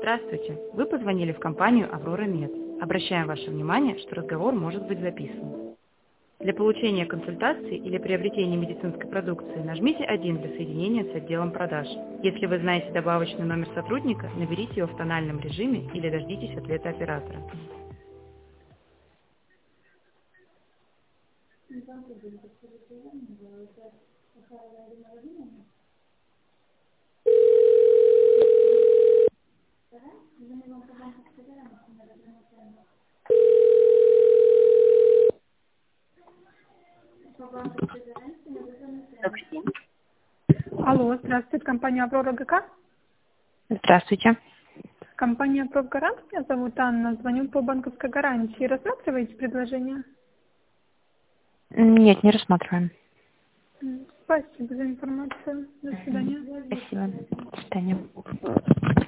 Здравствуйте. Вы позвонили в компанию «Аврора Мед». Обращаем ваше внимание, что разговор может быть записан. Для получения консультации или приобретения медицинской продукции нажмите 1 для соединения с отделом продаж. Если вы знаете добавочный номер сотрудника, наберите его в тональном режиме или дождитесь ответа оператора. Добрый день. Алло, здравствуйте, компания «Аврора ГК». Здравствуйте. Компания «Профгарант», меня зовут Анна, звоню по банковской гарантии. Рассматриваете предложение? Нет, не рассматриваем. Спасибо за информацию. До свидания. Спасибо. До свидания.